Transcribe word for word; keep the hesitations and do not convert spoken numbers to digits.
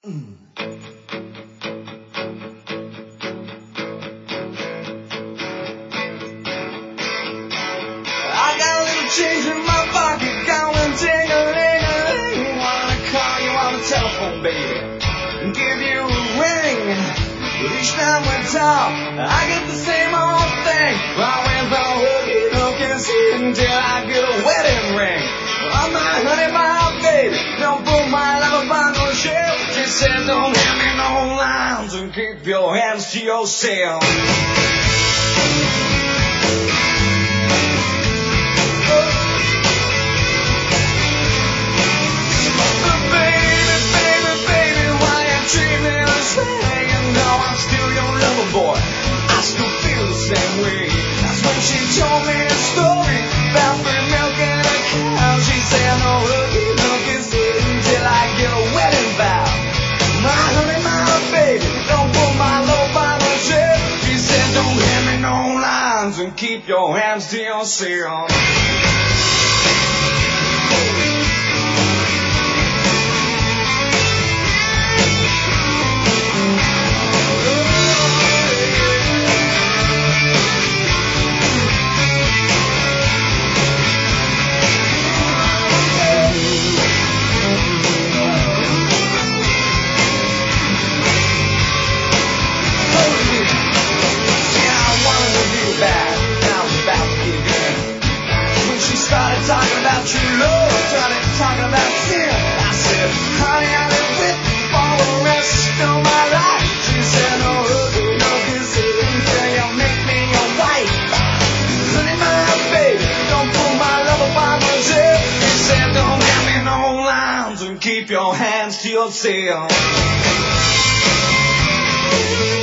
I got a little change in my pocket, going ding-a-ling-a-ling. Wanna call you on the telephone, baby, and give you a ring. But each time we talk, I get the same old thing. I went from hooky hooky sitting until I get a wedding ring. I'm my honey, my baby, don't put my love on no shelf. She said, don't hand me no lines and keep your hands to yourself. Boy, I still feel the same way. That's when she told me a story about free milk and a cow. She said, no hooky hooky sit until I get a wedding vow. My honey, my baby, don't put my love on the shelf. She said, don't hand me no lines and keep your hands to yourself. Talking about true love, started talking about sin. I said, honey, I've been with you for the rest of my life. She said, no hooky, no kissing until you make me your wife. Honey, my baby, don't put my love upon my shelf. She said, don't hand me no lines and keep your hands to yourself.